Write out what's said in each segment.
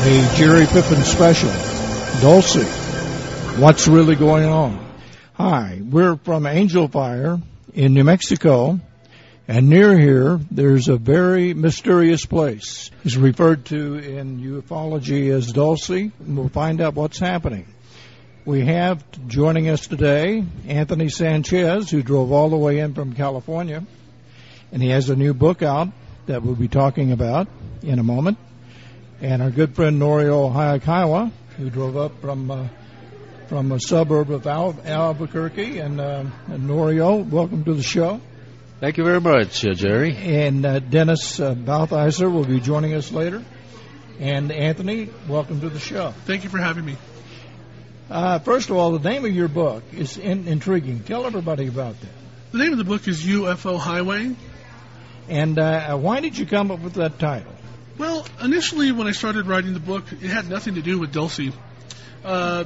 a Jerry Pippin special. Dulce, what's really going on? Hi, we're from Angel Fire in New Mexico, and near here there's a very mysterious place. It's referred to in ufology as Dulce, and we'll find out what's happening. We have joining us today Anthony Sanchez, who drove all the way in from California, and he has a new book out that we'll be talking about in a moment. And our good friend Norio Hayakawa, who drove up from a suburb of Albuquerque. And Norio, welcome to the show. Thank you very much, Jerry. And Dennis Baltheiser will be joining us later. And Anthony, welcome to the show. Thank you for having me. First of all, the name of your book is intriguing. Tell everybody about that. The name of the book is UFO Highway. And why did you come up with that title? Well, initially when I started writing the book, it had nothing to do with Dulce. The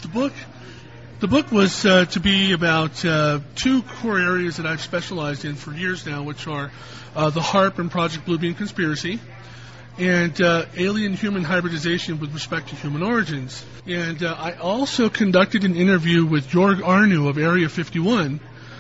book was to be about two core areas that I've specialized in for years now, which are the HAARP and Project Bluebeam conspiracy, and alien-human hybridization with respect to human origins. And I also conducted an interview with Jorg Arnu of Area 51,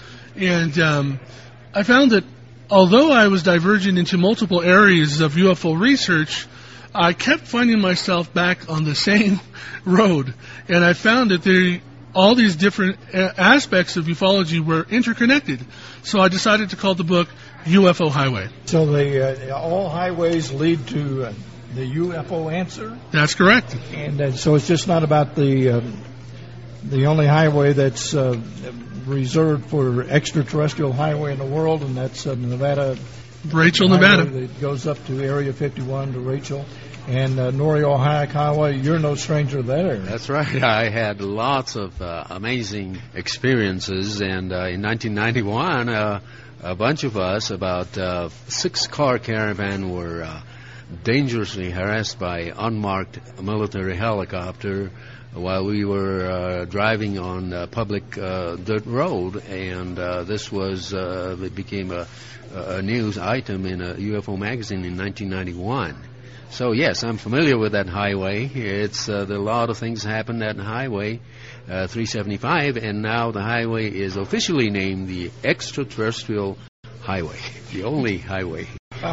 and I found that although I was diverging into multiple areas of UFO research, I kept finding myself back on the same road, and I found that all these different aspects of ufology were interconnected. So I decided to call the book UFO Highway. So all highways lead to the UFO answer? That's correct. And so it's just not about the only highway that's reserved for extraterrestrial highway in the world, and that's Nevada. Rachel, Nevada. That goes up to Area 51 to Rachel. And Norio Hayakawa, you're no stranger to that area. That's right. I had lots of amazing experiences, and in 1991, a bunch of us, about 6-car caravan, were dangerously harassed by unmarked military helicopter while we were driving on public dirt road, and this was it became a news item in a UFO magazine in 1991. So yes, I'm familiar with that highway. It's a lot of things happened at the highway 375, and now the highway is officially named the Extraterrestrial Highway, the only highway.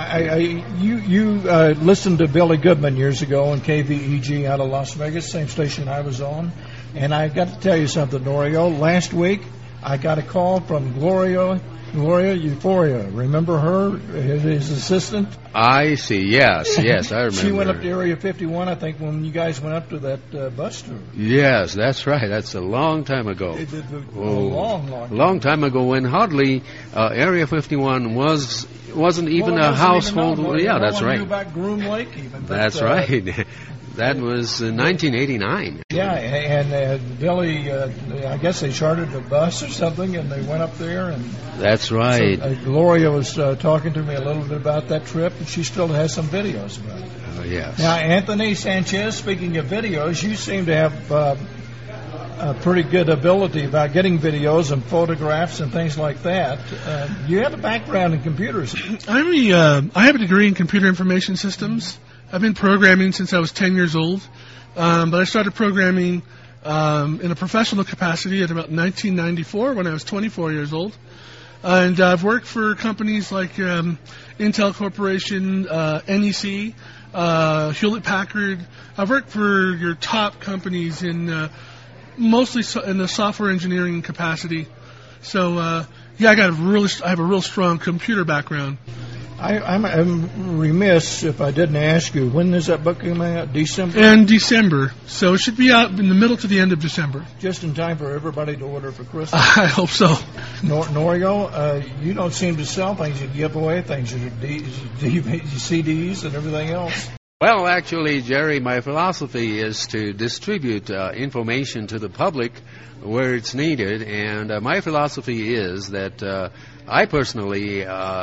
You listened to Billy Goodman years ago on KVEG out of Las Vegas, same station I was on, and I got to tell you something, Norio. Last week, I got a call from Gloria Euphoria. Remember her, his assistant? I see. Yes, I remember. She went up to Area 51, I think, when you guys went up to that bus tour. Yes, that's right. That's a long time ago. Long time ago, when hardly Area 51 wasn't even a household. Yeah, that's right. Knew about Groom Lake even. That's right. That was 1989. Yeah, and Billy, I guess they chartered a bus or something, and they went up there. And that's right. So, Gloria was talking to me a little bit about that trip, and she still has some videos about it. Yes. Now, Anthony Sanchez, speaking of videos, you seem to have a pretty good ability about getting videos and photographs and things like that. You have a background in computers. I have a degree in computer information systems. I've been programming since I was 10 years old, but I started programming in a professional capacity at about 1994 when I was 24 years old. And I've worked for companies like Intel Corporation, NEC, Hewlett-Packard. I've worked for your top companies in mostly in the software engineering capacity. So, I have a real strong computer background. I'm remiss if I didn't ask you, when is that book coming out? December? In December. So it should be out in the middle to the end of December. Just in time for everybody to order for Christmas? I hope so. Norio, you don't seem to sell things. You give away things. Your CDs and everything else. Well, actually, Jerry, my philosophy is to distribute information to the public where it's needed, and my philosophy is that I personally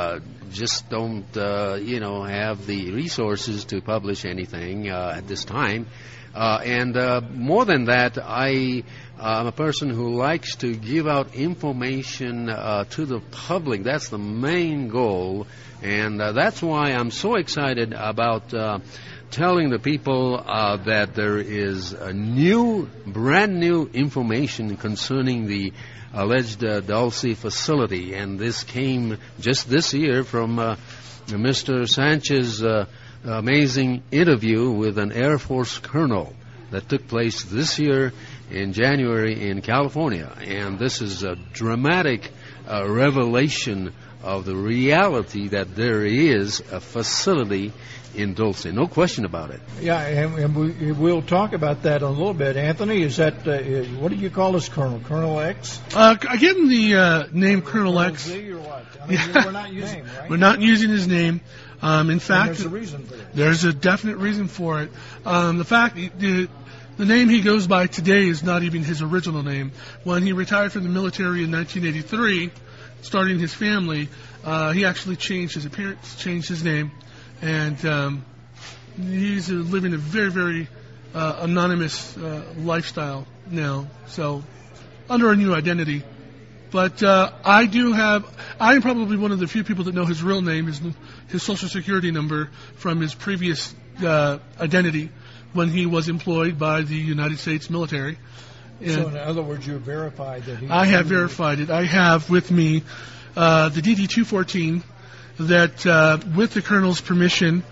just don't, have the resources to publish anything at this time. And more than that, I'm a person who likes to give out information to the public. That's the main goal, and that's why I'm so excited about telling the people that there is a brand new information concerning the alleged Dulce facility, and this came just this year from Mr. Sanchez's amazing interview with an Air Force colonel that took place this year in January in California. And this is a dramatic revelation of the reality that there is a facility in Dulce. No question about it. Yeah, and we'll talk about that in a little bit. Anthony, is that, what do you call this colonel? Colonel X? I gave him the name Colonel X. Z or what? I mean, we're not using name, right? We're not using his name. In fact, there's a reason for that. There's a definite reason for it. The fact, the name he goes by today is not even his original name. When he retired from the military in 1983, starting his family, he actually changed his appearance, changed his name, and he's living a very, very anonymous lifestyle now, so under a new identity. But I'm probably one of the few people that know his real name, his Social Security number from his previous identity when he was employed by the United States military. And so in other words, you verified that he... I have verified it. I have with me the DD-214 that, with the Colonel's permission,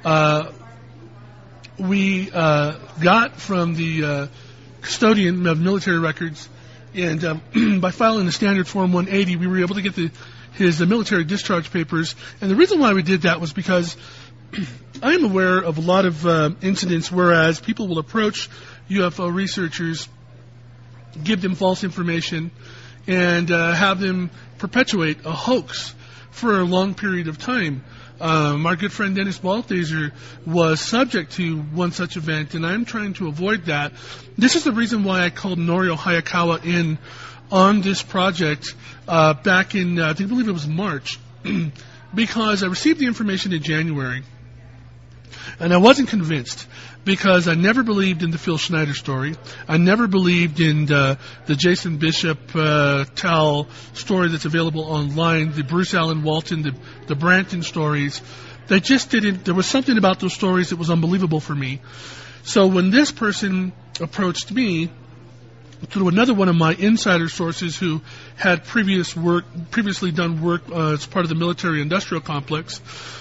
we got from the custodian of military records, and by filing the standard Form 180, we were able to get his military discharge papers. And the reason why we did that was because I am aware of a lot of incidents whereas people will approach UFO researchers, give them false information, and have them perpetuate a hoax for a long period of time. Our good friend Dennis Balthaser was subject to one such event, and I'm trying to avoid that. This is the reason why I called Norio Hayakawa in on this project back in, I believe it was March, because I received the information in January, and I wasn't convinced, because I never believed in the Phil Schneider story. I never believed in the Jason Bishop Tell story that's available online, the Bruce Allen Walton, the Branton stories. They just didn't, there was something about those stories that was unbelievable for me. So when this person approached me through another one of my insider sources who had previously done work as part of the military-industrial complex,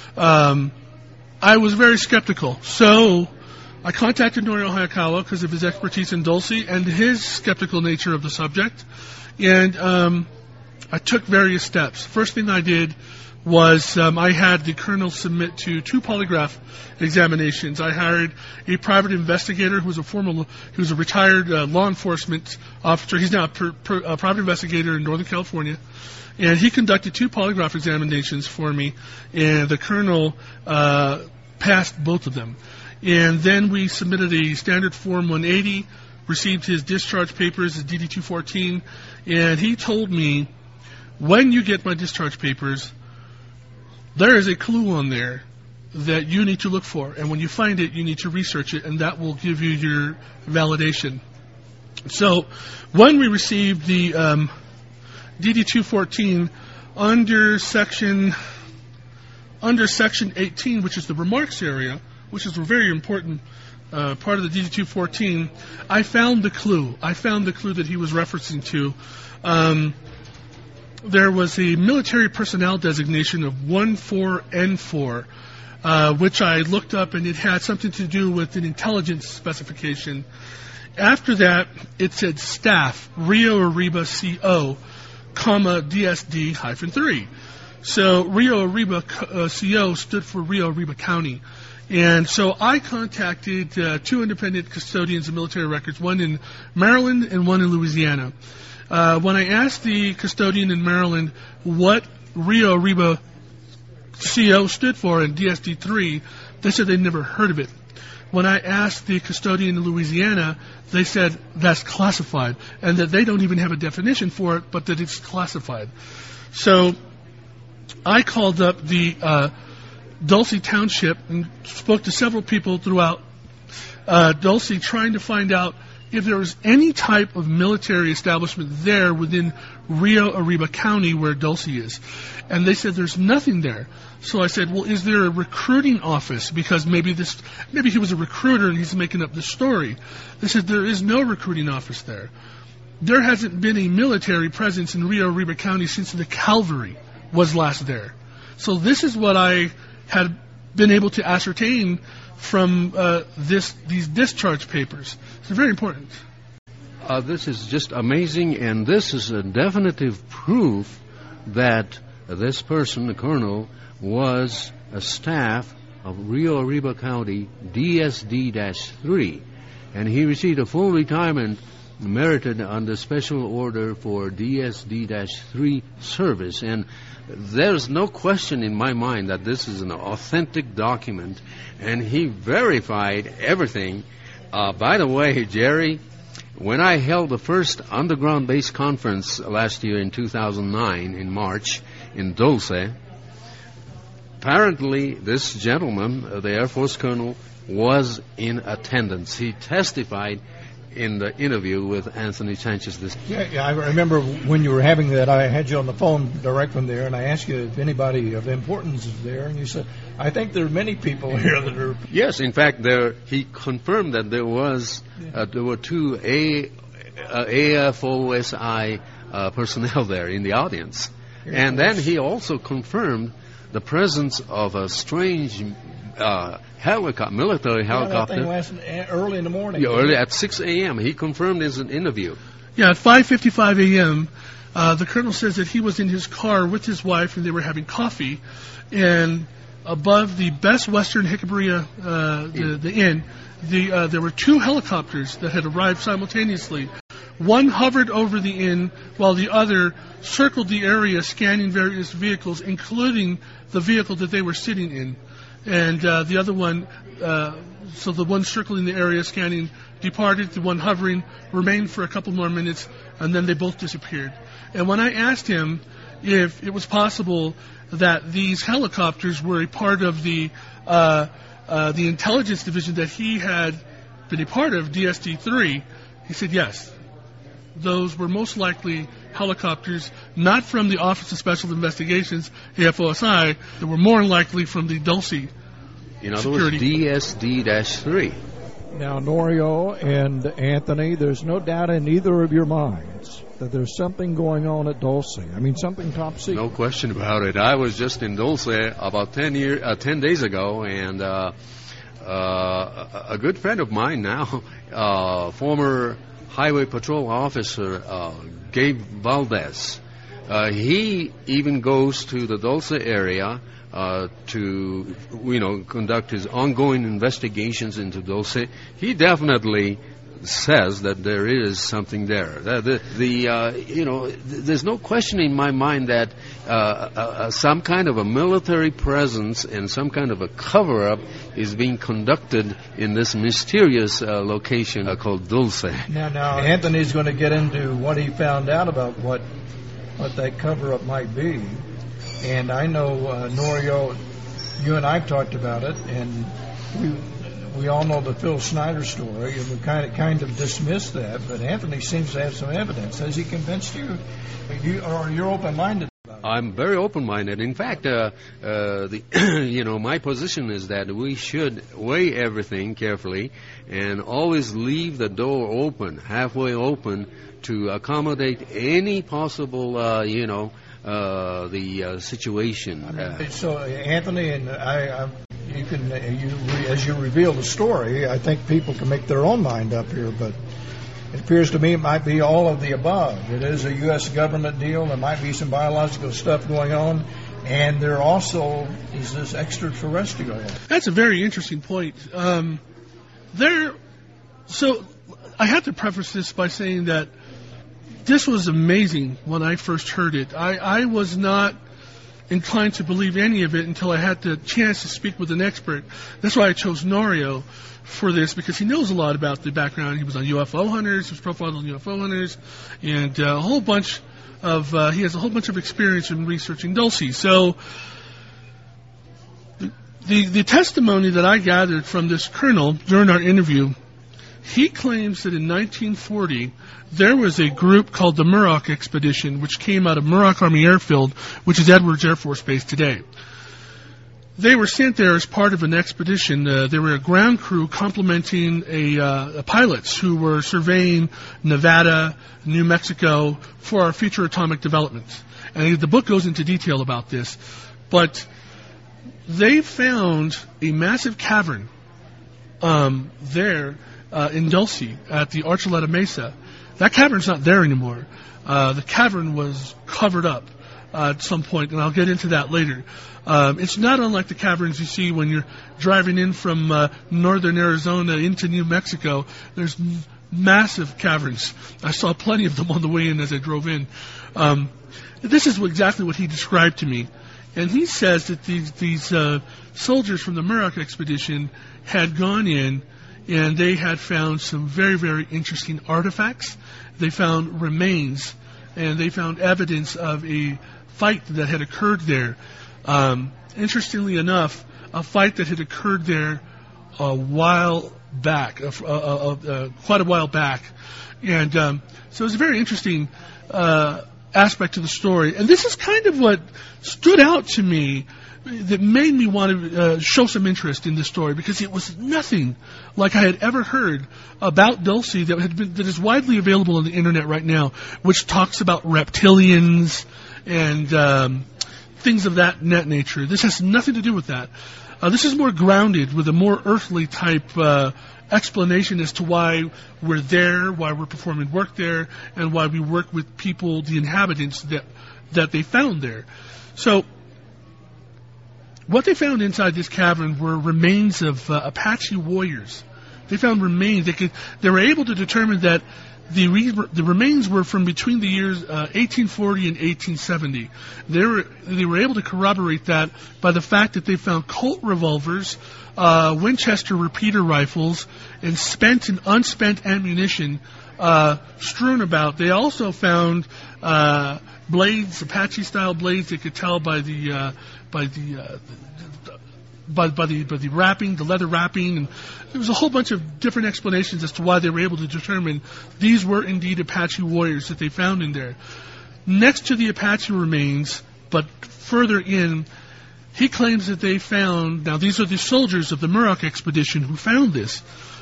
I was very skeptical. So I contacted Norio Hayakawa because of his expertise in Dulce and his skeptical nature of the subject, and I took various steps. First thing I did was I had the colonel submit to 2 polygraph examinations. I hired a private investigator who was a retired law enforcement officer. He's now a private investigator in Northern California, and he conducted 2 polygraph examinations for me, and the colonel passed both of them. And then we submitted a standard Form 180, received his discharge papers, his DD-214, and he told me, when you get my discharge papers, there is a clue on there that you need to look for, and when you find it, you need to research it, and that will give you your validation. So when we received the DD-214 under Section 18, which is the remarks area, which is a very important part of the DD-214, I found the clue. I found the clue that he was referencing to. There was a military personnel designation of 14N4, which I looked up, and it had something to do with an intelligence specification. After that, it said staff, Rio Arriba CO, comma, DSD-3. So Rio Arriba CO stood for Rio Arriba County. And so I contacted 2 independent custodians of military records, one in Maryland and one in Louisiana. When I asked the custodian in Maryland what Rio Arriba CO stood for in DSD-3, they said they'd never heard of it. When I asked the custodian in Louisiana, they said that's classified, and that they don't even have a definition for it, but that it's classified. So I called up the Dulce Township and spoke to several people throughout Dulce, trying to find out if there was any type of military establishment there within Rio Arriba County where Dulce is. And they said there's nothing there. So I said, well, is there a recruiting office? Because maybe he was a recruiter and he's making up the story. They said there is no recruiting office there. There hasn't been a military presence in Rio Arriba County since the cavalry was last there. So this is what I had been able to ascertain from these discharge papers. It's very important. This is just amazing, and this is a definitive proof that this person, the colonel, was a staff of Rio Arriba County DSD-3, and he received a full retirement merited under special order for DSD-3 service. And there's no question in my mind that this is an authentic document, and he verified everything. By the way, Jerry, when I held the first underground base conference last year in 2009 in March in Dulce, apparently this gentleman, the Air Force colonel, was in attendance. He testified in the interview with Anthony Sanchez. Yeah, I remember when you were having that, I had you on the phone direct from there, and I asked you if anybody of importance is there, and you said, I think there are many people here that are... Yes, in fact, he confirmed that there were two AFOSI personnel there in the audience. And then he also confirmed the presence of a strange military helicopter. That thing last early in the morning. Yeah, early at 6 a.m. He confirmed in an interview. Yeah, at 5:55 a.m., the colonel says that he was in his car with his wife and they were having coffee, and above the Best Western Jicarilla, the inn, there were two helicopters that had arrived simultaneously. One hovered over the inn while the other circled the area, scanning various vehicles, including the vehicle that they were sitting in. And the other one, so the one circling the area scanning departed, the one hovering remained for a couple more minutes, and then they both disappeared. And when I asked him if it was possible that these helicopters were a part of the intelligence division that he had been a part of, DSD-3, he said yes. Those were most likely helicopters not from the Office of Special Investigations, AFOSI, that were more likely from the Dulce In other words, DSD-3. Now, Norio and Anthony, there's no doubt in either of your minds that there's something going on at Dulce. I mean, something top secret. No question about it. I was just in Dulce about 10 days ago, and a good friend of mine now, former Highway Patrol Officer Gabe Valdez, he even goes to the Dulce area to conduct his ongoing investigations into Dulce. He definitely says that there is something there. There's no question in my mind that some kind of a military presence and some kind of a cover-up is being conducted in this mysterious location called Dulce. Now, Anthony's going to get into what he found out about what that cover-up might be. And I know, Norio, you and I have talked about it, and we all know the Phil Snyder story, and we kind of dismissed that, but Anthony seems to have some evidence. Has he convinced you? Or you're open-minded about it? I'm very open-minded. In fact, my position is that we should weigh everything carefully and always leave the door open, halfway open, to accommodate any possible, the situation. So, Anthony, and as you reveal the story, I think people can make their own mind up here, but it appears to me it might be all of the above. It is a U.S. government deal. There might be some biological stuff going on, and there also is this extraterrestrial. That's a very interesting point. So I have to preface this by saying that this was amazing when I first heard it. I was not inclined to believe any of it until I had the chance to speak with an expert. That's why I chose Norio for this, because he knows a lot about the background. He was on UFO Hunters, he was profiled on UFO Hunters, and a whole bunch he has a whole bunch of experience in researching Dulce. So the testimony that I gathered from this colonel during our interview, he claims that in 1940 there was a group called the Muroc Expedition, which came out of Muroc Army Airfield, which is Edwards Air Force Base today. They were sent there as part of an expedition. They were a ground crew complementing pilots who were surveying Nevada, New Mexico for our future atomic development. And the book goes into detail about this. But they found a massive cavern there in Dulce at the Archuleta Mesa. That cavern's not there anymore. The cavern was covered up at some point, and I'll get into that later. It's not unlike the caverns you see when you're driving in from northern Arizona into New Mexico. There's massive caverns. I saw plenty of them on the way in as I drove in. This is exactly what he described to me. And he says that these soldiers from the Muroc expedition had gone in and they had found some very, very interesting artifacts. They found remains, and they found evidence of a fight that had occurred there. Interestingly enough, a fight that had occurred there a while back, quite a while back. And so it was a very interesting aspect to the story. And this is kind of what stood out to me that made me want to show some interest in this story, because it was nothing like I had ever heard about Dulce that is widely available on the internet right now, which talks about reptilians and things of that nature. This has nothing to do with that. This is more grounded with a more earthly type explanation as to why we're there, why we're performing work there, and why we work with people, the inhabitants that they found there. So what they found inside this cavern were remains of Apache warriors. They found remains. They were able to determine that the remains were from between the years 1840 and 1870. They were able to corroborate that by the fact that they found Colt revolvers, Winchester repeater rifles, and spent and unspent ammunition strewn about. They also found blades, Apache-style blades. They could tell by the wrapping, the leather wrapping, and there was a whole bunch of different explanations as to why they were able to determine these were indeed Apache warriors that they found in there. Next to the Apache remains, but further in, he claims that they found, now these are the soldiers of the Muroc expedition who found this,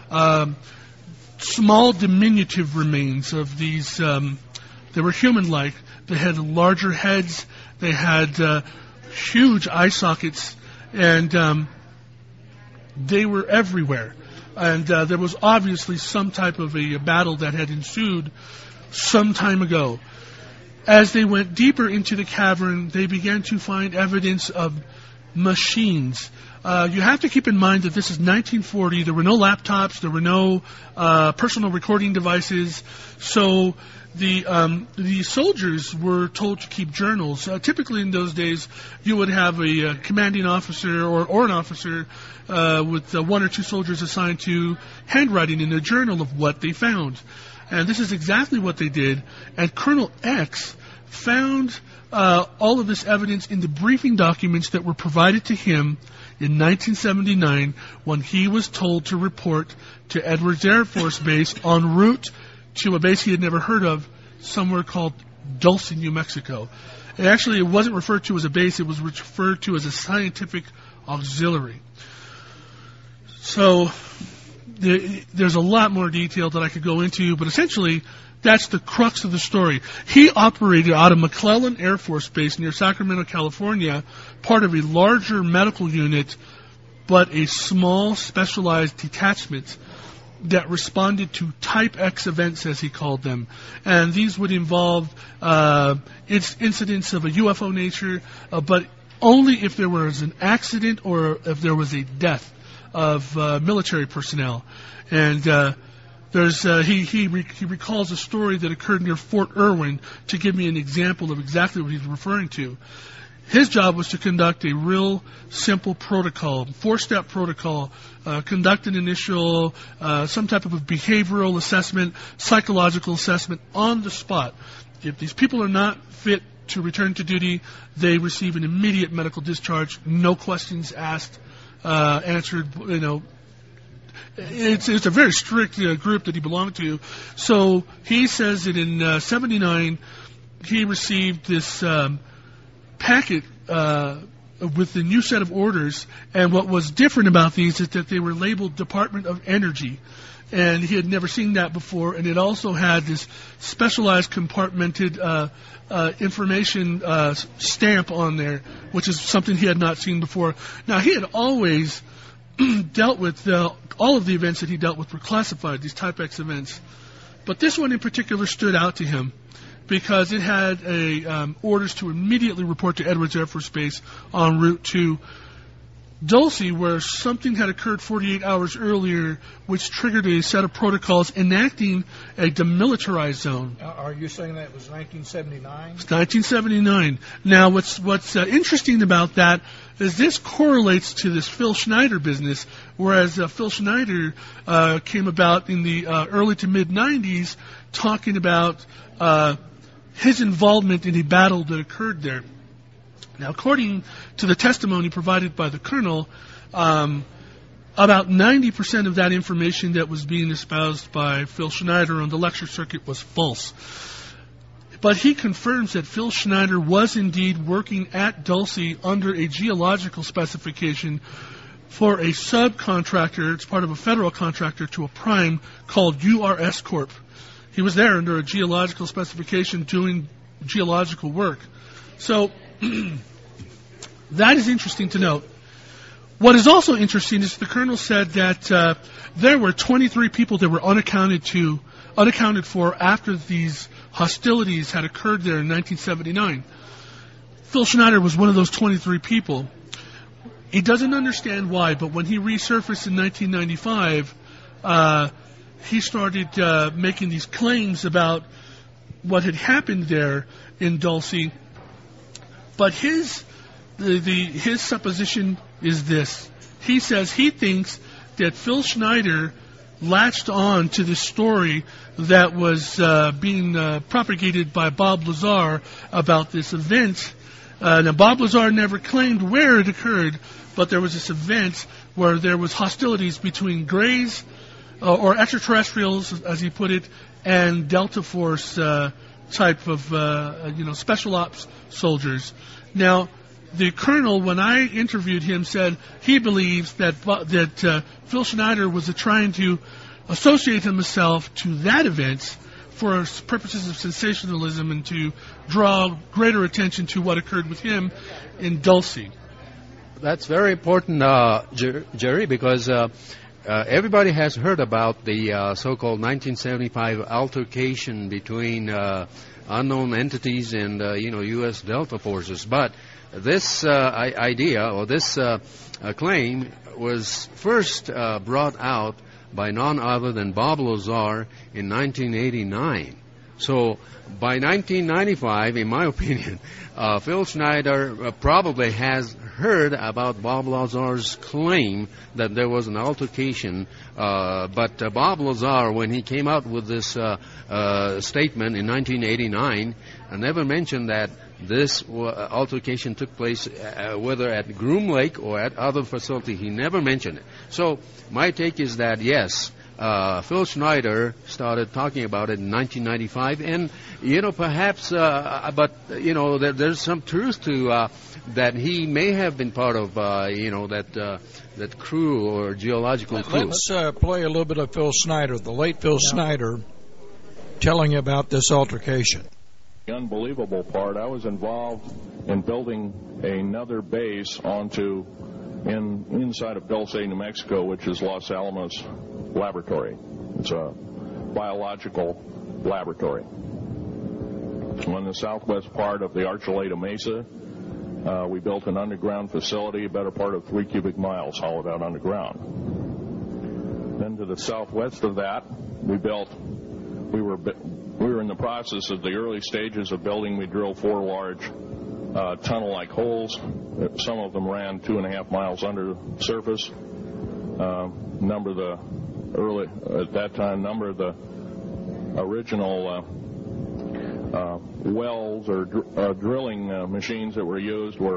small diminutive remains of these, they were human-like. They had larger heads, they had huge eye sockets, and they were everywhere. And there was obviously some type of a battle that had ensued some time ago. As they went deeper into the cavern, they began to find evidence of machines. You have to keep in mind that this is 1940. There were no laptops. There were no personal recording devices. So the soldiers were told to keep journals. Typically in those days, you would have a commanding officer or an officer with one or two soldiers assigned to handwriting in a journal of what they found. And this is exactly what they did. And Colonel X found all of this evidence in the briefing documents that were provided to him in 1979 when he was told to report to Edwards Air Force Base en route to a base he had never heard of, somewhere called Dulce, New Mexico. And actually, it wasn't referred to as a base, it was referred to as a scientific auxiliary. So there's a lot more detail that I could go into, but essentially, that's the crux of the story. He operated out of McClellan Air Force Base near Sacramento, California, part of a larger medical unit, but a small specialized detachment that responded to Type X events, as he called them. And these would involve incidents of a UFO nature, but only if there was an accident or if there was a death of military personnel. And he recalls a story that occurred near Fort Irwin to give me an example of exactly what he's referring to. His job was to conduct a real simple protocol, 4-step protocol, conduct an initial, some type of a behavioral assessment, psychological assessment on the spot. if these people are not fit to return to duty, they receive an immediate medical discharge, no questions asked, answered. It's a very strict group that he belonged to. So he says that in '79 he received this packet with the new set of orders, and what was different about these is that they were labeled Department of Energy, and he had never seen that before, and it also had this specialized compartmented information stamp on there, which is something he had not seen before. Now, he had always dealt with all of the events that he dealt with were classified, these Type X events, but this one in particular stood out to him because it had orders to immediately report to Edwards Air Force Base en route to Dulce, where something had occurred 48 hours earlier, which triggered a set of protocols enacting a demilitarized zone. Are you saying that it was 1979? It's 1979. Now, what's interesting about that is this correlates to this Phil Schneider business, whereas Phil Schneider came about in the early to mid-'90s talking about his involvement in a battle that occurred there. Now, according to the testimony provided by the colonel, about 90% of that information that was being espoused by Phil Schneider on the lecture circuit was false. But he confirms that Phil Schneider was indeed working at Dulce under a geological specification for a subcontractor. It's part of a federal contractor to a prime called URS Corp. He was there under a geological specification doing geological work. So that is interesting to note. What is also interesting is the colonel said that there were 23 people that were unaccounted for after these hostilities had occurred there in 1979. Phil Schneider was one of those 23 people. He doesn't understand why, but when he resurfaced in 1995, he started making these claims about what had happened there in Dulce. But his supposition is this. He says he thinks that Phil Schneider latched on to this story that was being propagated by Bob Lazar about this event. Now, Bob Lazar never claimed where it occurred, but there was this event where there was hostilities between Greys, or extraterrestrials, as he put it, and Delta Force type of special ops soldiers. Now, the colonel, when I interviewed him, said he believes that Phil Schneider was trying to associate himself to that event for purposes of sensationalism and to draw greater attention to what occurred with him in Dulce. That's very important, Jerry, because everybody has heard about the so-called 1975 altercation between unknown entities and U.S. Delta forces. But this idea or this claim was first brought out by none other than Bob Lazar in 1989. So by 1995, in my opinion, Phil Schneider probably has heard about Bob Lazar's claim that there was an altercation. But Bob Lazar, when he came out with this statement in 1989, never mentioned that this altercation took place whether at Groom Lake or at other facility. He never mentioned it. So my take is that, yes, Phil Schneider started talking about it in 1995, and perhaps, there's some truth to that. He may have been part of that crew or geological crew. Let's play a little bit of Phil Schneider, the late Phil Schneider, telling about this altercation. The unbelievable part, I was involved in building another base inside of Dulce, New Mexico, which is Los Alamos Laboratory. It's a biological laboratory. It's on the southwest part of the Archuleta Mesa. We built an underground facility, a better part of 3 cubic miles hauled out underground. Then to the southwest of that, we were in the process of the early stages of building. We drilled 4 large tunnel-like holes. Some of them ran 2.5 miles under the surface. Number of the original wells or drilling machines that were used were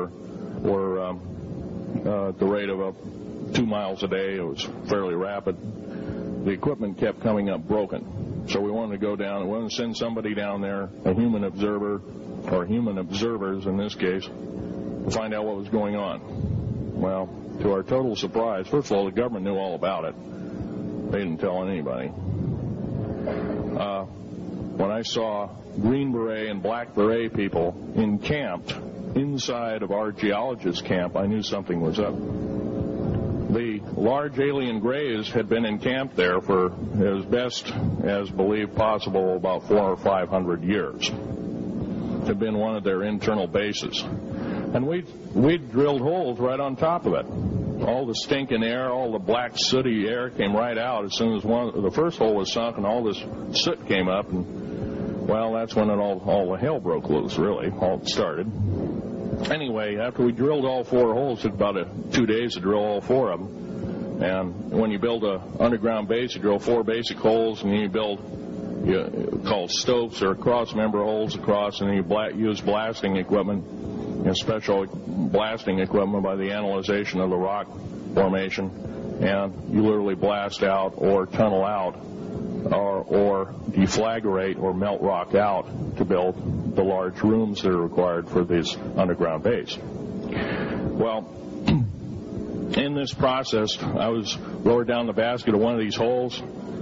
at the rate of 2 miles a day. It was fairly rapid. The equipment kept coming up broken. So we wanted to go down and we wanted to send somebody down there, a human observer, or human observers in this case, to find out what was going on. Well, to our total surprise, first of all, the government knew all about it. They didn't tell anybody. When I saw Green Beret and Black Beret people encamped inside of our geologist camp, I knew something was up. The large alien grays had been encamped there for as best as believed possible about 400 or 500 years. It had been one of their internal bases. And we drilled holes right on top of it. All the stinking air, all the black sooty air came right out as soon as the first hole was sunk, and all this soot came up, and well, that's when all the hell broke loose, really, all started. Anyway, after we drilled all 4 holes, it took about 2 days to drill all 4 of them. And when you build an underground base, you drill 4 basic holes, and then you build called stopes or cross-member holes across, and then you use blasting equipment, special blasting equipment by the analyzation of the rock formation, and you literally blast out or tunnel out or deflagrate or melt rock out to build the large rooms that are required for this underground base. Well, in this process, I was lowered down the basket of one of these holes,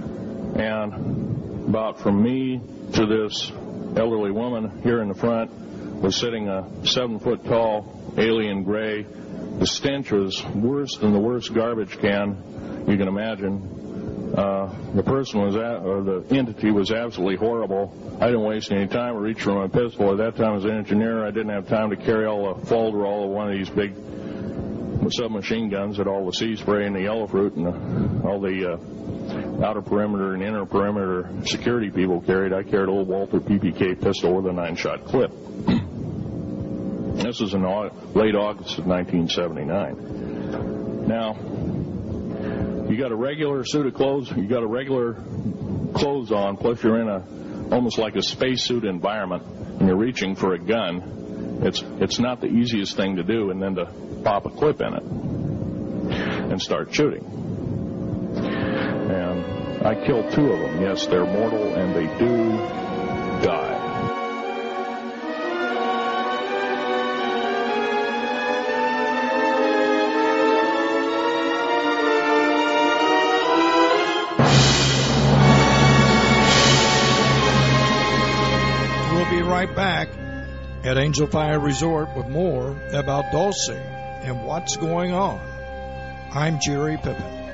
and about from me to this elderly woman here in the front was sitting a 7-foot-tall alien gray. The stench was worse than the worst garbage can you can imagine. The person the entity was absolutely horrible. I didn't waste any time. I reached for my pistol. At that time, as an engineer, I didn't have time to carry all the folderol of one of these big submachine guns that all the sea spray and the yellow fruit and all the outer perimeter and inner perimeter security people carried. I carried a little Walther PPK pistol with a 9-shot clip. This was in late August of 1979. Now, you got a regular suit of clothes, you got a regular clothes on, plus you're in almost like a spacesuit environment, and you're reaching for a gun. It's not the easiest thing to do, and then to pop a clip in it and start shooting. And I killed 2 of them. Yes, they're mortal, and they do die. Right back at Angel Fire Resort with more about Dulce and what's going on. I'm Jerry Pippin.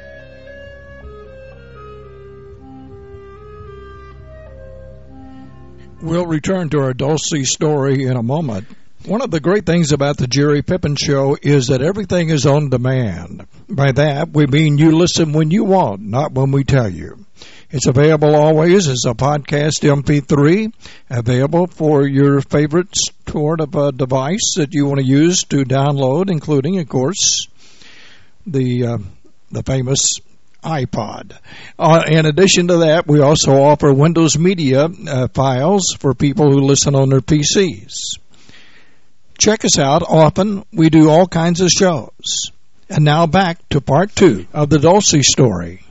We'll return to our Dulce story in a moment. One of the great things about the Jerry Pippin Show is that everything is on demand. By that, we mean you listen when you want, not when we tell you. It's available always as a podcast MP3, available for your favorite sort of a device that you want to use to download, including, of course, the famous iPod. In addition to that, we also offer Windows Media files for people who listen on their PCs. Check us out often. We do all kinds of shows. And now back to part 2 of the Dulce story.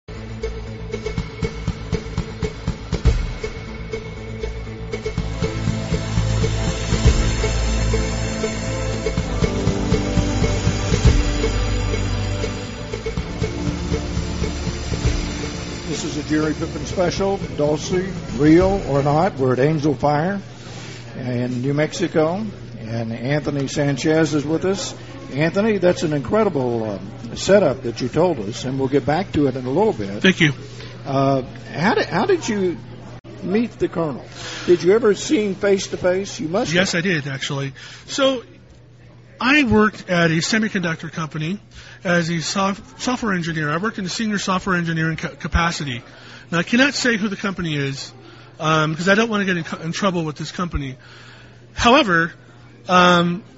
This is a Jerry Pippin special, Dulce, real or not. We're at Angel Fire in New Mexico, and Anthony Sanchez is with us. Anthony, that's an incredible setup that you told us, and we'll get back to it in a little bit. Thank you. How did you meet the Colonel? Did you ever see him face to face? You must. Yes, I did, actually. So I worked at a semiconductor company as a software engineer. I worked in the senior software engineering capacity. Now, I cannot say who the company is because I don't want to get in trouble with this company. However, I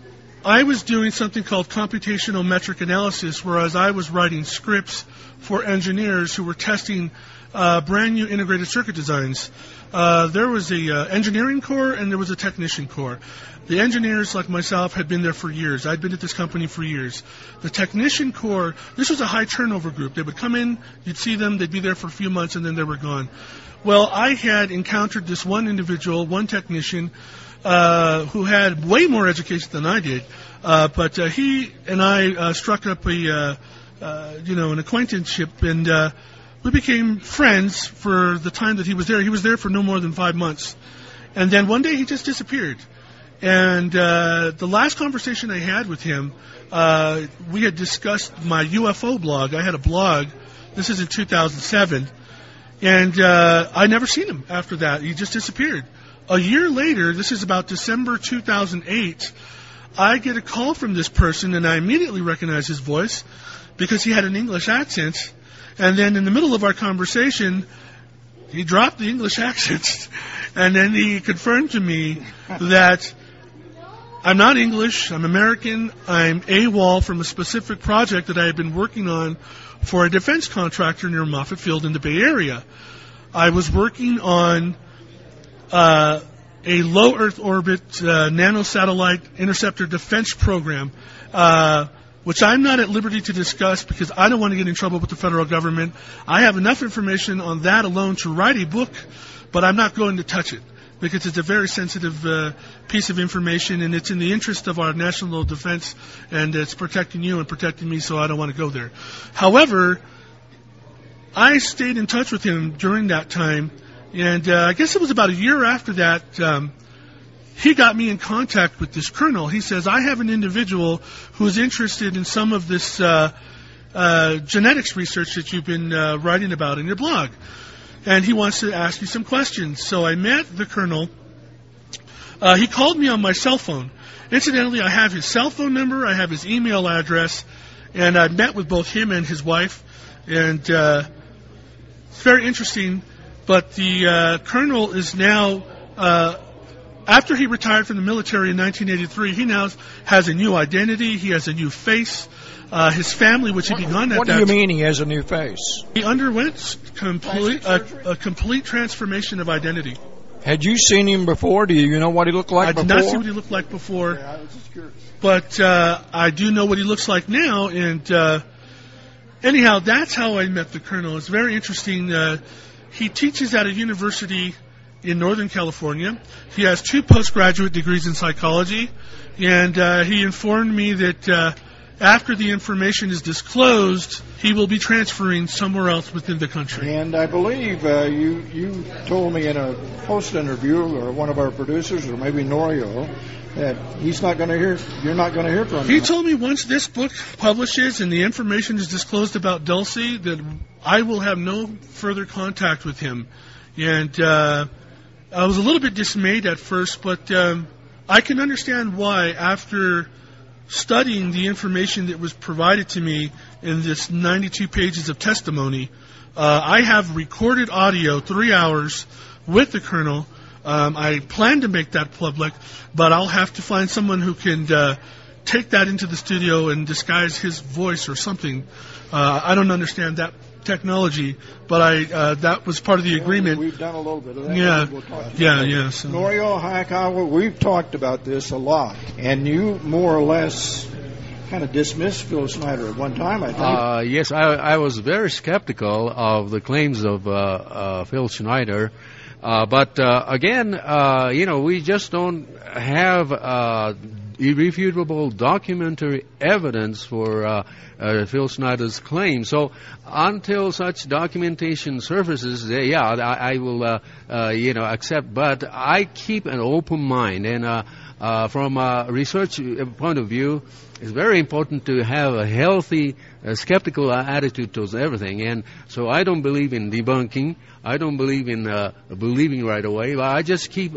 I was doing something called computational metric analysis, whereas I was writing scripts for engineers who were testing brand new integrated circuit designs. There was a engineering core and there was a technician core. The engineers, like myself, had been there for years. I'd been at this company for years. The technician core, this was a high turnover group. They would come in, you'd see them, they'd be there for a few months, and then they were gone. Well, I had encountered this one individual, one technician, who had way more education than I did. But he and I struck up an acquaintanceship, and we became friends for the time that he was there. He was there for no more than 5 months. And then one day he just disappeared. And the last conversation I had with him, we had discussed my UFO blog. I had a blog. This is in 2007. And I never seen him after that. He just disappeared. A year later, this is about December 2008, I get a call from this person, and I immediately recognize his voice because he had an English accent. And then in the middle of our conversation, he dropped the English accent, and then he confirmed to me that I'm not English, I'm American, I'm AWOL from a specific project that I had been working on for a defense contractor near Moffett Field in the Bay Area. I was working on a low Earth orbit nanosatellite interceptor defense program, which I'm not at liberty to discuss because I don't want to get in trouble with the federal government. I have enough information on that alone to write a book, but I'm not going to touch it because it's a very sensitive piece of information, and it's in the interest of our national defense, and it's protecting you and protecting me, so I don't want to go there. However, I stayed in touch with him during that time, and I guess it was about a year after that, he got me in contact with this colonel. He says, I have an individual who's interested in some of this genetics research that you've been writing about in your blog, and he wants to ask you some questions. So I met the colonel. He called me on my cell phone. Incidentally, I have his cell phone number, I have his email address, and I met with both him and his wife, and it's very interesting. But the colonel is now, after he retired from the military in 1983, he now has a new identity. He has a new face. His family, which had begun at What do you mean he has a new face? He underwent a complete transformation of identity. Had you seen him before? Do you know what he looked like before? I did not see what he looked like before. Yeah, I was just curious. But I do know what he looks like now. And anyhow, that's how I met the colonel. It's very interesting. He teaches at a university in Northern California. He has 2 postgraduate degrees in psychology. And he informed me that after the information is disclosed, he will be transferring somewhere else within the country. And I believe you told me in a post-interview, or one of our producers, or maybe Norio, that he's not going to hear. You're not going to hear from him. He told me once this book publishes and the information is disclosed about Dulce, that I will have no further contact with him. And I was a little bit dismayed at first, but I can understand why after studying the information that was provided to me in this 92 pages of testimony. I have recorded audio, 3 hours, with the colonel. I plan to make that public, but I'll have to find someone who can take that into the studio and disguise his voice or something. I don't understand that technology, but that was part of the agreement. We've done a little bit of that. Yeah. So. Norio Hayakawa, we've talked about this a lot, and you more or less kind of dismissed Phil Schneider at one time, I think. Yes, I was very skeptical of the claims of Phil Schneider. But again, we just don't have irrefutable documentary evidence for Phil Schneider's claim. So until such documentation surfaces, I will, accept. But I keep an open mind, and from a research point of view, it's very important to have a healthy, skeptical attitude towards everything. And so I don't believe in debunking. I don't believe in believing right away. But I just keep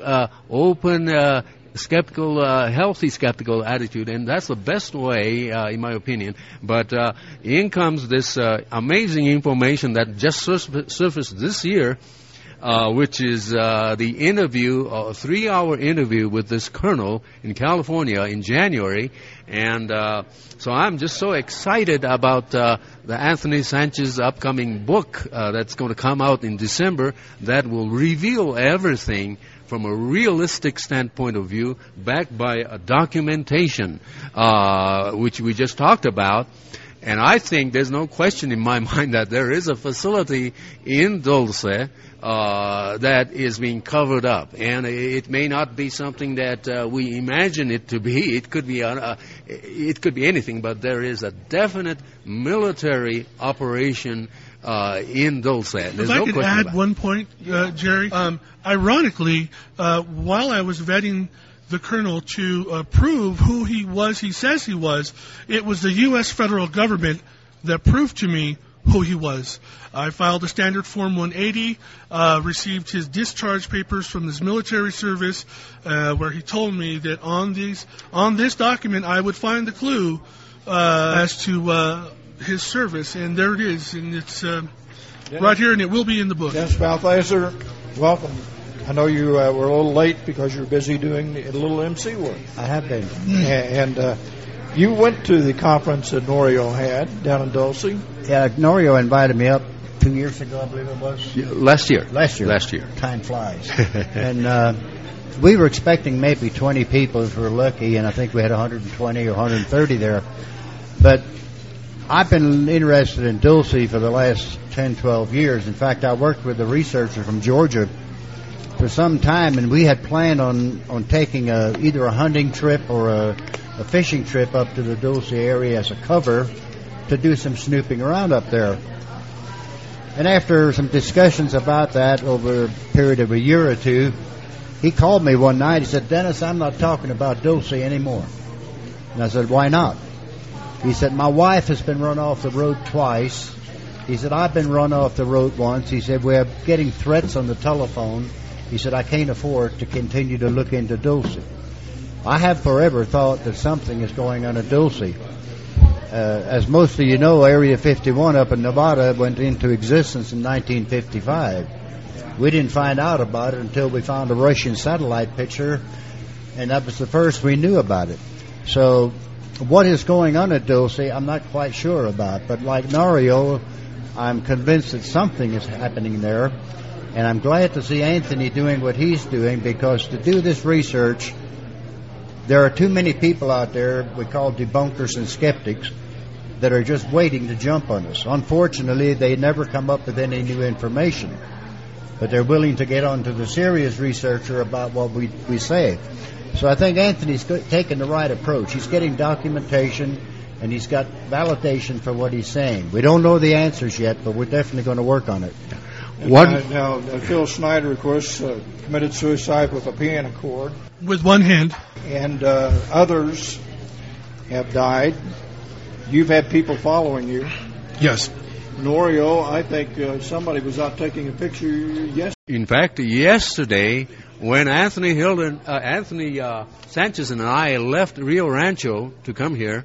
open, skeptical, healthy skeptical attitude, and that's the best way, in my opinion. But in comes this amazing information that just surfaced this year. which is the interview, a 3-hour interview with this colonel in California in January. And so I'm just so excited about the Anthony Sanchez upcoming book that's going to come out in December that will reveal everything from a realistic standpoint of view, backed by a documentation, which we just talked about. And I think there's no question in my mind that there is a facility in Dulce that is being covered up, and it may not be something that we imagine it to be. It could be anything, but there is a definite military operation in Dulce. If I could add one point, Jerry. Ironically, while I was vetting the colonel to prove who he says he was, it was the U.S. federal government that proved to me who he was. I filed a standard Form 180, received his discharge papers from his military service, where he told me that on this document I would find the clue as to his service, and there it is, and it's right here, and it will be in the book. Dennis Balthazar, welcome. I know you were a little late because you're busy doing a little MC work. I have been. And you went to the conference that Norio had down in Dulce. Yeah, Norio invited me up 2 years ago, I believe it was. Last year. Time flies. And we were expecting maybe 20 people if we were lucky, and I think we had 120 or 130 there. But I've been interested in Dulce for the last 10, 12 years. In fact, I worked with a researcher from Georgia for some time, and we had planned on taking either a hunting trip or a fishing trip up to the Dulce area as a cover to do some snooping around up there. And after some discussions about that over a period of a year or two, he called me one night. He said, "Dennis, I'm not talking about Dulce anymore." And I said, "Why not?" He said, "My wife has been run off the road twice." He said, "I've been run off the road once." He said, "We're getting threats on the telephone." He said, "I can't afford to continue to look into Dulce." I have forever thought that something is going on at Dulce. As most of you know, Area 51 up in Nevada went into existence in 1955. We didn't find out about it until we found a Russian satellite picture, and that was the first we knew about it. So what is going on at Dulce, I'm not quite sure about. But like Norio, I'm convinced that something is happening there. And I'm glad to see Anthony doing what he's doing, because to do this research, there are too many people out there we call debunkers and skeptics that are just waiting to jump on us. Unfortunately, they never come up with any new information, but they're willing to get on to the serious researcher about what we say. So I think Anthony's taking the right approach. He's getting documentation, and he's got validation for what he's saying. We don't know the answers yet, but we're definitely going to work on it. Now, Phil Schneider, of course, committed suicide with a piano cord. With one hand. And others have died. You've had people following you. Yes. Norio, I think somebody was out taking a picture yesterday. In fact, yesterday, when Anthony Sanchez and I left Rio Rancho to come here,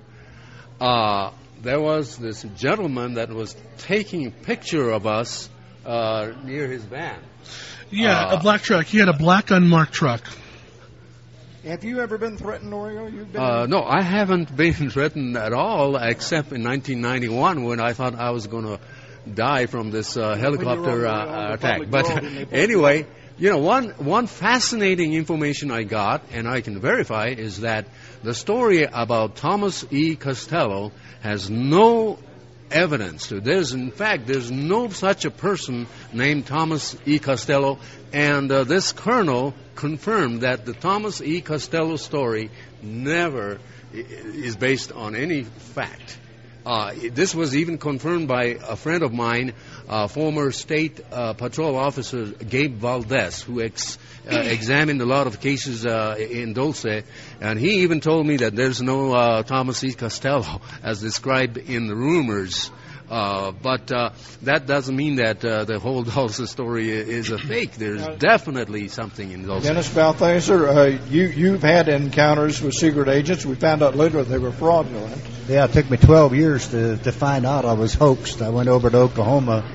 there was this gentleman that was taking a picture of us near his van. Yeah, a black truck. He had a black unmarked truck. Have you ever been threatened, Norio? You've been No, I haven't been threatened at all, except in 1991 when I thought I was going to die from this helicopter attack. But anyway, you know, one fascinating information I got, and I can verify, is that the story about Thomas E. Costello has no evidence to. There's no such a person named Thomas E. Costello, and this colonel confirmed that the Thomas E. Costello story never is based on any fact. This was even confirmed by a friend of mine, former state patrol officer Gabe Valdez, who examined a lot of cases in Dulce, and he even told me that there's no Thomas E. Costello as described in the rumors. But that doesn't mean that the whole Dulce story is a fake. There's definitely something in Dulce. Dennis Balthazar, you've had encounters with secret agents. We found out later they were fraudulent. Yeah, it took me 12 years to find out I was hoaxed. I went over to Oklahoma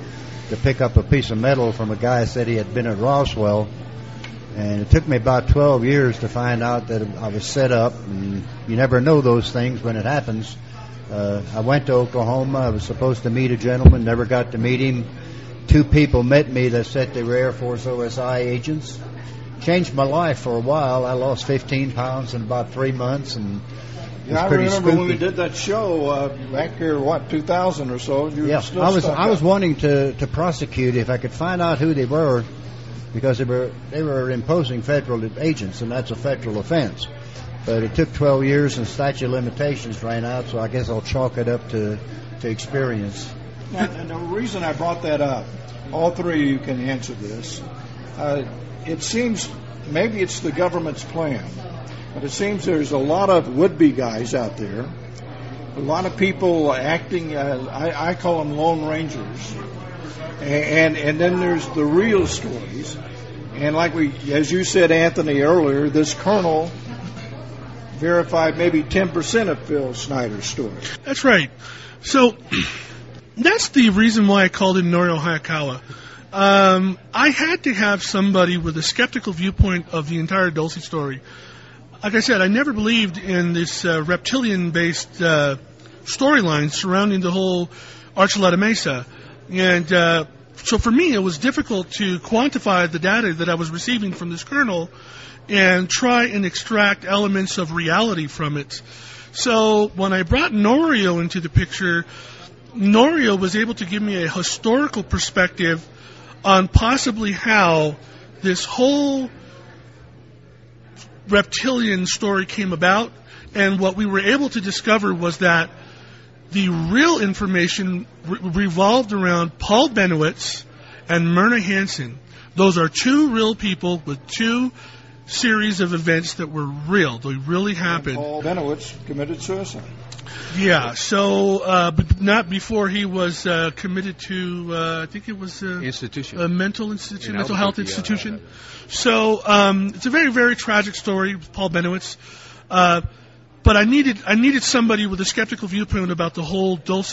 to pick up a piece of metal from a guy who said he had been at Roswell. And it took me about 12 years to find out that I was set up, and you never know those things when it happens. I went to Oklahoma. I was supposed to meet a gentleman, never got to meet him. 2 people met me that said they were Air Force OSI agents. Changed my life for a while. I lost 15 pounds in about 3 months, and I remember when we did that show back here, 2000 or so. You were still I was wanting to prosecute if I could find out who they were, because they were imposing federal agents, and that's a federal offense. But it took 12 years, and statute of limitations ran out, so I guess I'll chalk it up to experience. And the reason I brought that up, all three of you can answer this. It seems maybe it's the government's plan, but it seems there's a lot of would-be guys out there, a lot of people acting, I call them Lone Rangers, and then there's the real stories. And like as you said, Anthony, earlier, this colonel verified maybe 10% of Phil Snyder's story. That's right. So that's the reason why I called in Norio Hayakawa. I had to have somebody with a skeptical viewpoint of the entire Dulce story. Like I said, I never believed in this reptilian-based storyline surrounding the whole Archuleta Mesa. And so for me, it was difficult to quantify the data that I was receiving from this colonel and try and extract elements of reality from it. So when I brought Norio into the picture, Norio was able to give me a historical perspective on possibly how this whole reptilian story came about. And what we were able to discover was that the real information revolved around Paul Benowitz and Myrna Hansen. Those are 2 real people with 2 series of events that were real. They really happened. And Paul Benowitz committed suicide. Yeah, so but not before he was committed to, I think it was institution. A mental institution, mental health institution. So it's a very, very tragic story with Paul Benowitz. But I needed somebody with a skeptical viewpoint about the whole Dulce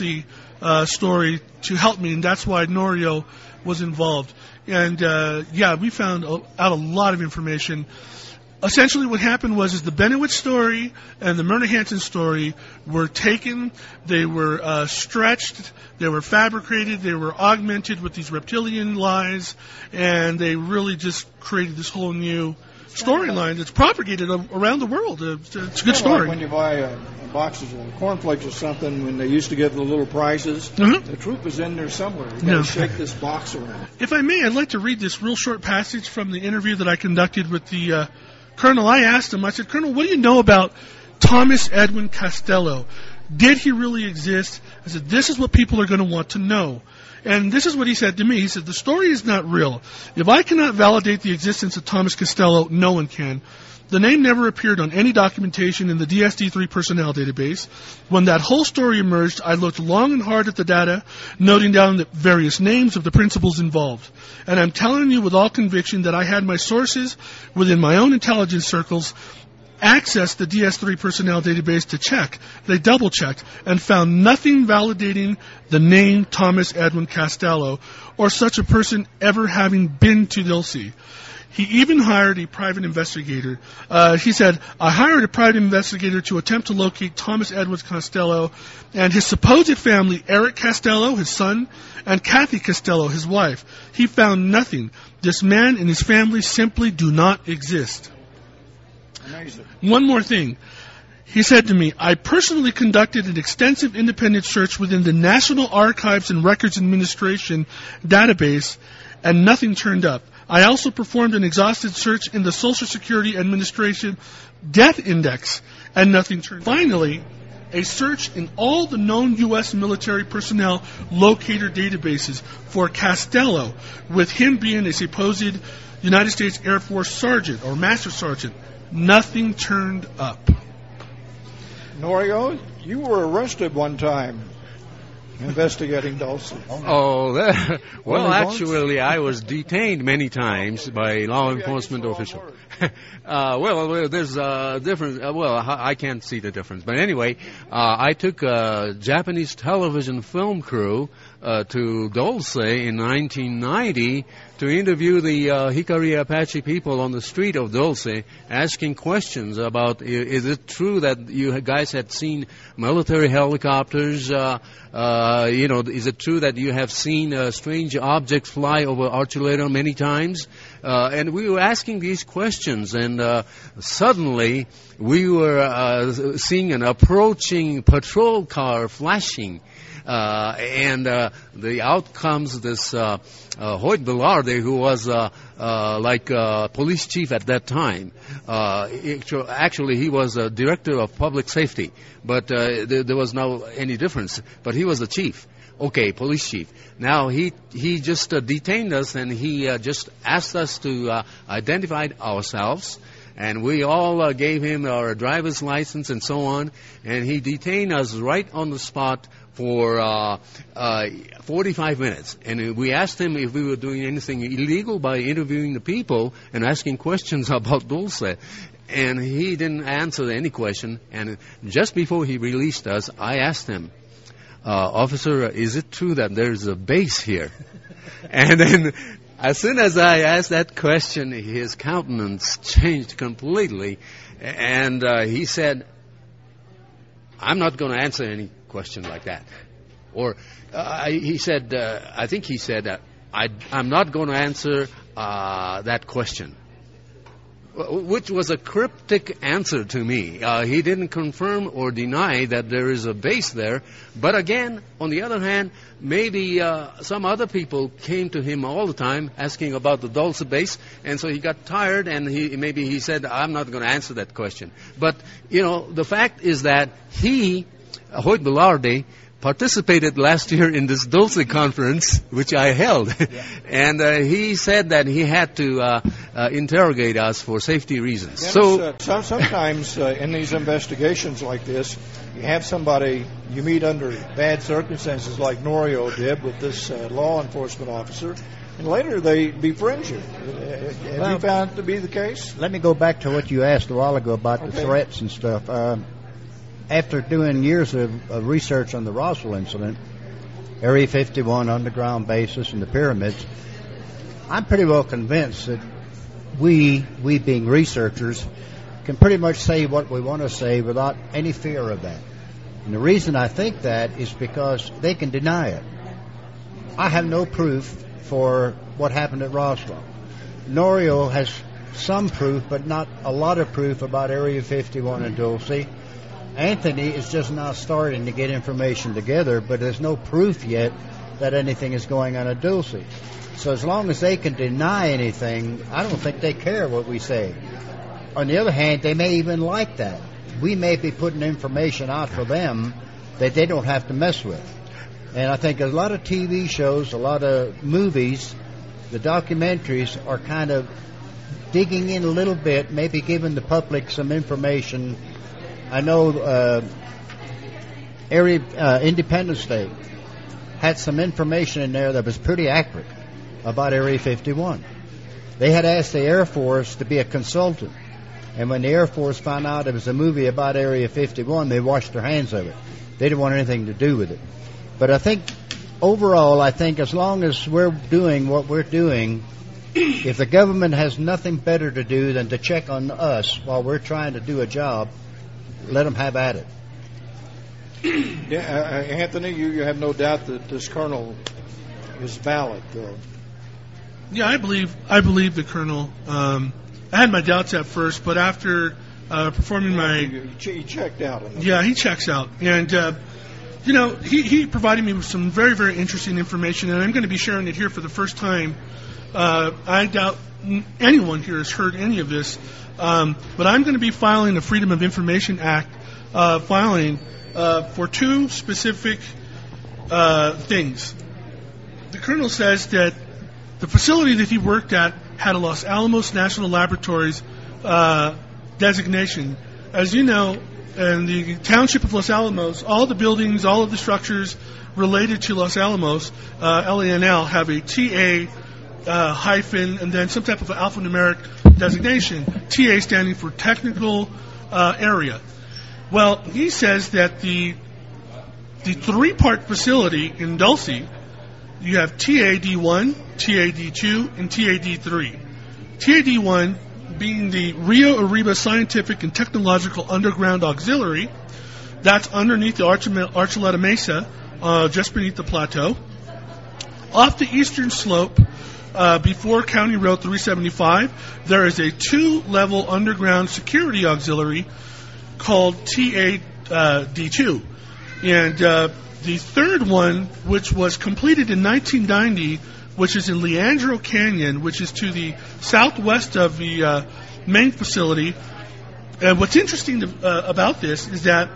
story to help me, and that's why Norio was involved. And we found out a lot of information. Essentially what happened was the Benowitz story and the Myrna Hansen story were taken, they were stretched, they were fabricated, they were augmented with these reptilian lies, and they really just created this whole new storyline that's propagated around the world. It's a good story. Like when you buy a box of cornflakes or something, when they used to give the little prizes, the truth is in there somewhere. You got to shake this box around. If I may, I'd like to read this real short passage from the interview that I conducted with the Colonel. I asked him, I said, Colonel, what do you know about Thomas Edwin Costello? Did he really exist? I said, this is what people are going to want to know. And this is what he said to me. He said, the story is not real. If I cannot validate the existence of Thomas Costello, no one can. The name never appeared on any documentation in the DSD-3 personnel database. When that whole story emerged, I looked long and hard at the data, noting down the various names of the principals involved. And I'm telling you with all conviction that I had my sources within my own intelligence circles access the DS3 personnel database to check. They double-checked and found nothing validating the name Thomas Edwin Costello or such a person ever having been to Dulce. He even hired a private investigator. He said, I hired a private investigator to attempt to locate Thomas Edwin Costello and his supposed family, Eric Costello, his son, and Kathy Costello, his wife. He found nothing. This man and his family simply do not exist. Amazing. One more thing. He said to me, I personally conducted an extensive independent search within the National Archives and Records Administration database, and nothing turned up. I also performed an exhaustive search in the Social Security Administration Death Index, and nothing turned up. Finally, a search in all the known U.S. military personnel locator databases for Costello, with him being a supposed United States Air Force sergeant or master sergeant. Nothing turned up. Norio, you were arrested one time investigating Dulce. Well, actually, I was detained many times by law enforcement officials. Well, there's a difference. I can't see the difference. But anyway, I took a Japanese television film crew to Dulce in 1990 to interview the Hickory Apache people on the street of Dulce, asking questions about, is it true that you guys had seen military helicopters? Is it true that you have seen strange objects fly over Archuleta many times? And we were asking these questions, and suddenly we were seeing an approaching patrol car flashing. And the out comes this Hoyt Velarde, who was police chief at that time. Actually, he was a director of public safety, but there was no any difference. But he was the chief. Okay, police chief. Now he just detained us, and he just asked us to identify ourselves. And we all gave him our driver's license and so on. And he detained us right on the spot for 45 minutes. And we asked him if we were doing anything illegal by interviewing the people and asking questions about Dulce. And he didn't answer any question. And just before he released us, I asked him, Officer, is it true that there's a base here? And then as soon as I asked that question, his countenance changed completely. And he said, I'm not going to answer any question like that. Or he said, I think he said, I'm not going to answer that question. Which was a cryptic answer to me. He didn't confirm or deny that there is a base there. But again, on the other hand, maybe some other people came to him all the time asking about the Dulce base, and so he got tired, and maybe he said, I'm not going to answer that question. But, the fact is that he, Hoyt Velarde, participated last year in this Dulce conference, which I held. Yeah. And he said that he had to interrogate us for safety reasons. Dennis, sometimes in these investigations like this, you have somebody you meet under bad circumstances like Norio did with this law enforcement officer, and later they befriend you. Have you found it to be the case? Let me go back to what you asked a while ago about the threats and stuff. After doing years of research on the Roswell incident, Area 51, underground bases, and the pyramids, I'm pretty well convinced that we being researchers, can pretty much say what we want to say without any fear of that. And the reason I think that is because they can deny it. I have no proof for what happened at Roswell. Norio has some proof, but not a lot of proof about Area 51 and Dulce. Anthony is just now starting to get information together, but there's no proof yet that anything is going on at Dulce. So as long as they can deny anything, I don't think they care what we say. On the other hand, they may even like that. We may be putting information out for them that they don't have to mess with. And I think a lot of TV shows, a lot of movies, the documentaries are kind of digging in a little bit, maybe giving the public some information. I know Independence Day had some information in there that was pretty accurate about Area 51. They had asked the Air Force to be a consultant, and when the Air Force found out it was a movie about Area 51, they washed their hands of it. They didn't want anything to do with it. But I think overall, as long as we're doing what we're doing, if the government has nothing better to do than to check on us while we're trying to do a job, let them have at it. Yeah, Anthony, you have no doubt that this colonel is valid, though. Yeah, I believe the colonel. I had my doubts at first, but after performing my... He checked out. Yeah, he checks out. And, he provided me with some very, very interesting information, and I'm going to be sharing it here for the first time. I doubt anyone here has heard any of this. But I'm going to be filing the Freedom of Information Act for two specific things. The colonel says that the facility that he worked at had a Los Alamos National Laboratories designation. As you know, in the township of Los Alamos, all the buildings, all of the structures related to Los Alamos, LANL, have a TA hyphen and then some type of alphanumeric designation, TA standing for technical area. Well, he says that the three-part facility in Dulce, you have TAD1, TAD2, and TAD3. TAD1 being the Rio Arriba Scientific and Technological Underground Auxiliary. That's underneath the Archuleta Mesa, just beneath the plateau. Off the eastern slope, before County Road 375, there is a 2-level underground security auxiliary called TAD2. And the third one, which was completed in 1990, which is in Leandro Canyon, which is to the southwest of the main facility. And what's interesting about this is that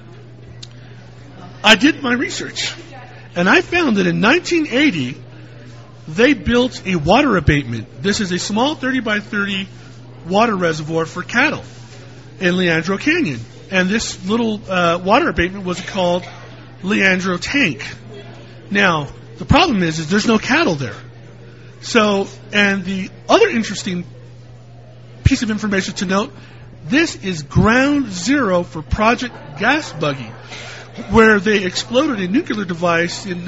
I did my research, and I found that in 1980, they built a water abatement. This is a small 30 by 30 water reservoir for cattle in Leandro Canyon. And this little water abatement was called Leandro Tank. Now, the problem is there's no cattle there. So, and the other interesting piece of information to note, this is ground zero for Project Gas Buggy, where they exploded a nuclear device in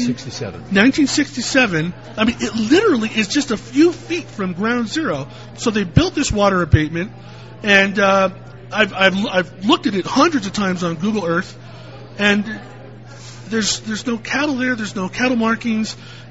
1967. I mean, it literally is just a few feet from ground zero. So they built this water abatement, and I've looked at it hundreds of times on Google Earth, and there's no cattle there. There's no cattle markings.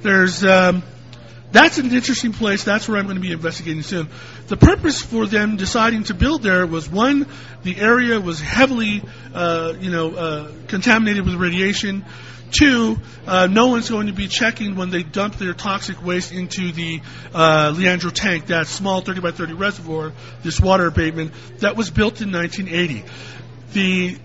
That's an interesting place. That's where I'm going to be investigating soon. The purpose for them deciding to build there was, one, the area was heavily, contaminated with radiation. Two, no one's going to be checking when they dump their toxic waste into the Leandro Tank, that small 30 by 30 reservoir, this water abatement that was built in 1980. The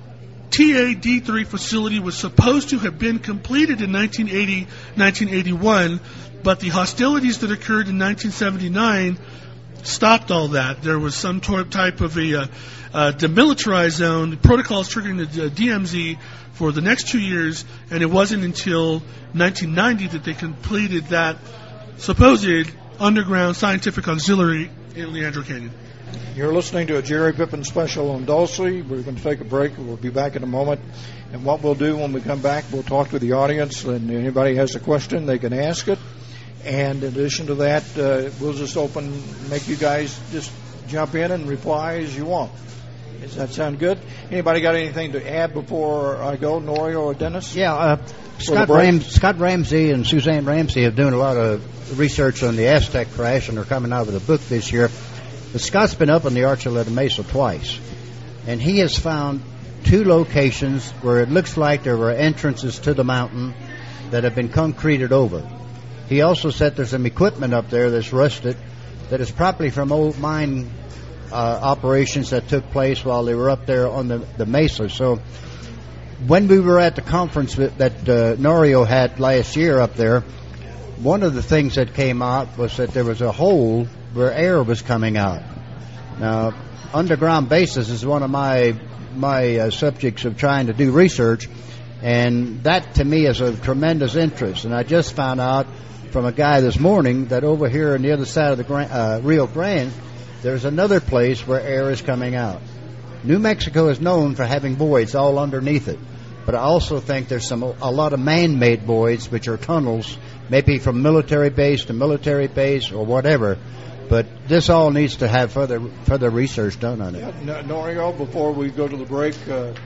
TAD3 facility was supposed to have been completed in 1980, 1981, but the hostilities that occurred in 1979 stopped all that. There was some type of a demilitarized zone, the protocols triggering the DMZ for the next 2 years, and it wasn't until 1990 that they completed that supposed underground scientific auxiliary in Leandro Canyon. You're listening to a Jerry Pippin special on Dulce. We're going to take a break. We'll be back in a moment. And what we'll do when we come back, we'll talk to the audience, and anybody has a question, they can ask it. And in addition to that, we'll just make you guys just jump in and reply as you want. Does that sound good? Anybody got anything to add before I go, Norio or Dennis? Yeah, Scott Ramsey and Suzanne Ramsey have done a lot of research on the Aztec crash, and they're coming out with a book this year. But Scott's been up on the Archuleta Mesa twice, and he has found 2 locations where it looks like there were entrances to the mountain that have been concreted over. He also said there's some equipment up there that's rusted that is probably from old mine operations that took place while they were up there on the mesa. So when we were at the conference that Norio had last year up there, one of the things that came out was that there was a hole where air was coming out. Now, underground bases is one of my subjects of trying to do research, and that to me is of tremendous interest. And I just found out from a guy this morning that over here on the other side of the Rio Grande, there's another place where air is coming out. New Mexico is known for having voids all underneath it, but I also think there's a lot of man-made voids, which are tunnels, maybe from military base to military base or whatever. But this all needs to have further research done on it. Yeah, Norio, before we go to the break,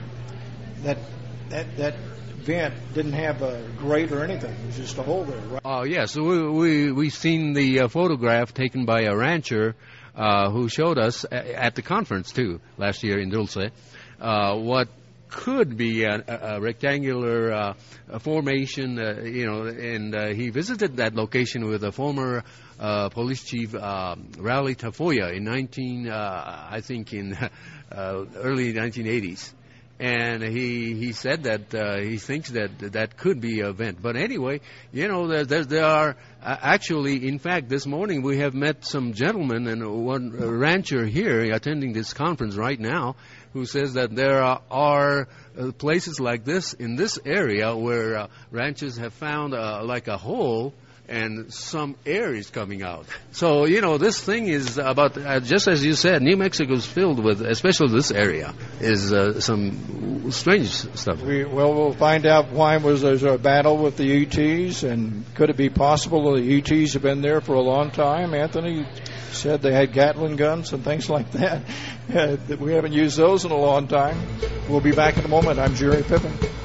that vent didn't have a grate or anything. It was just a hole there, right? Oh, yes. We've seen the photograph taken by a rancher who showed us at the conference, too, last year in Dulce, what could be a rectangular formation, and he visited that location with a former police chief, Raleigh Tafoya, in early 1980s. And he said that he thinks that could be a vent. But anyway, there are actually, in fact, this morning we have met some gentlemen and one rancher here attending this conference right now who says that there are places like this in this area where ranchers have found like a hole and some air is coming out. So, this thing is about, just as you said, New Mexico is filled with, especially this area, is some strange stuff. We'll find out why there's a battle with the ETs, and could it be possible the ETs have been there for a long time? Anthony said they had Gatling guns and things like that. We haven't used those in a long time. We'll be back in a moment. I'm Jerry Pippin.